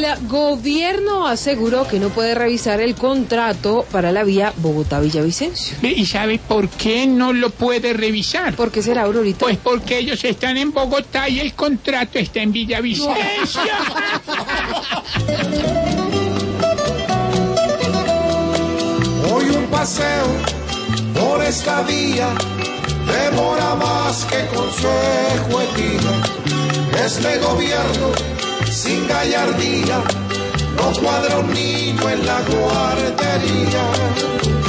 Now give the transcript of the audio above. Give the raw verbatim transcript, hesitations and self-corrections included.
Aurorita, gobierno aseguró que no puede revisar el contrato para la vía Bogotá-Villavicencio. ¿Y sabe por qué no lo puede revisar? ¿Por qué será, Aurorita? Pues porque ellos están en Bogotá y el contrato está en Villavicencio. Hoy un paseo por esta vía demora más que consejo de tía. Este gobierno sin gallardía no cuadra un niño en la guardería.